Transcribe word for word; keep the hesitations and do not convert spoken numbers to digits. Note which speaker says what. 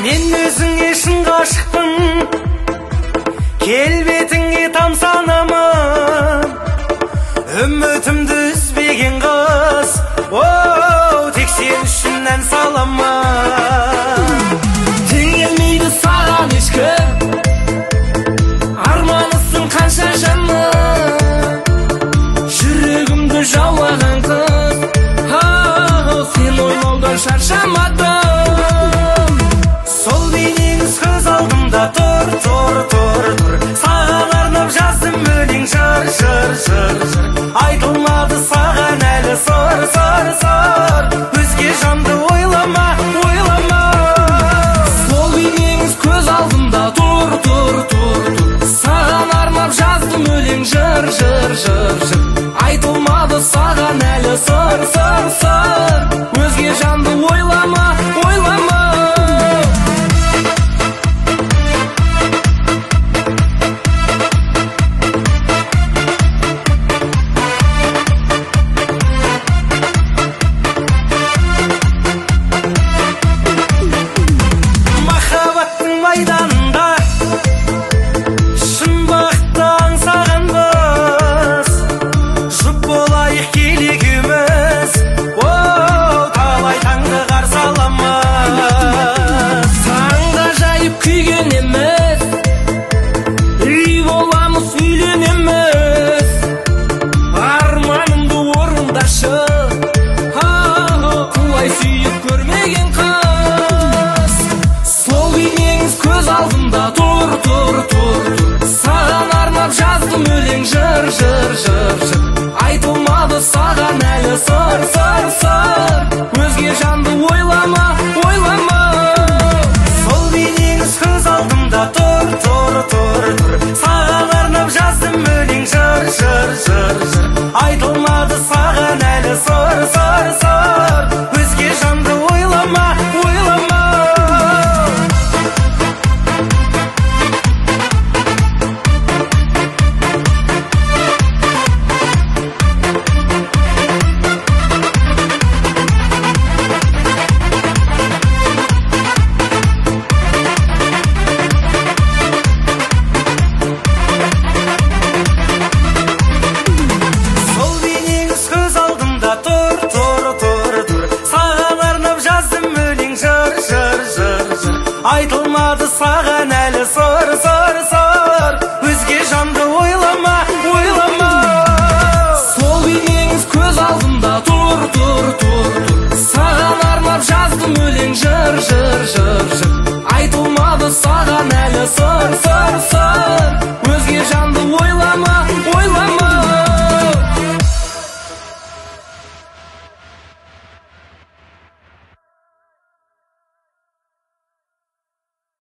Speaker 1: Мен өзіңе шын ғашықпын, келбетіңе тамсанамын. Үмітімді үзбеген қыз, оу, тек сен үшін ән саламын. Теңелмейді саған ешкім, арманысың қанша жаным. Жүрегімді жаулаған қыз, оу, сен ойлаудан шаршамадым. Сол бейнеңіз көз алдымда тұр, тұр, тұр, тұр. Саған арнап жаздым өлең жыр, жыр, жыр, жыр. Айтылмады саған әлі сыр, сыр, сыр. Өзге жанды ойлама, ойлама. Сол бейнеңіз көз алдымда тұр, тұр, тұр, тұр. Саған арнап жаздым өлең жыр, жыр, жыр, жыр. Айтылмады саған әлі сыр, сыр, сыр. Өзге жанды ойлама, ойлама. Майданында шын бақытты аңсағанбыз, жұп болайық келегіміз, оу, талай таңды қарсы аламыз. Таңда жайып күйгенеміз, үй боламыз, үйленеміз. Арманымды орындашы, құлай сүйіп көрмеген қыз. Сол бейнеңіз көз алдымда тұр, тұр, тұр. Саған арнап жаздым өлең жыр, жыр, жыр, жыр. Айтылмады саған әлі сыр, сыр.